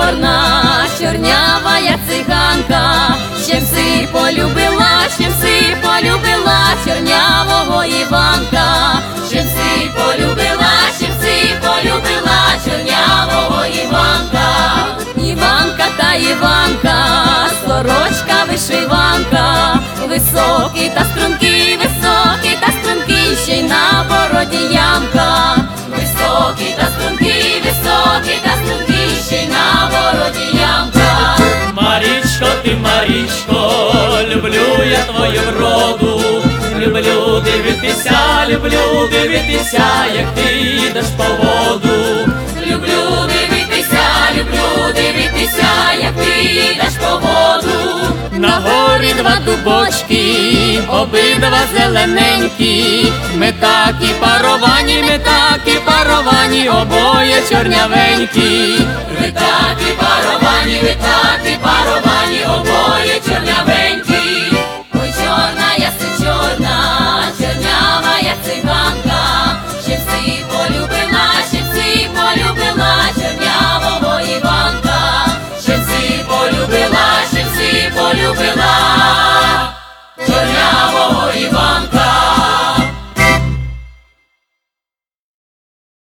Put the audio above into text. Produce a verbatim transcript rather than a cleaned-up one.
чорна, чорнява я циганка, ще все полюбила, ще все полюбила чорнявого Іванка, ще все полюбила, ще все полюбила чорнявого Іванка. Іванка та Іванка, сорочка вишиванка, високий та стрункий, високий та стрункий, ще й на бороді ямка. Високий та стрункий, високий та стрункий, ще й на бороді ямка. Марічко, ти, Марічко, люблю я твою вроду, люблю дивитися, люблю дивитися, як ти йдеш по воду. Люблю дивитися, люблю дивитися, як ти йдеш по воду. На горі два дубочки, обидва зелененькі, ми такі паровані, ми такі паровані, обоє чорнявенькі. Ви такі паровані, ви такі паровані, обоє чорнявенькі.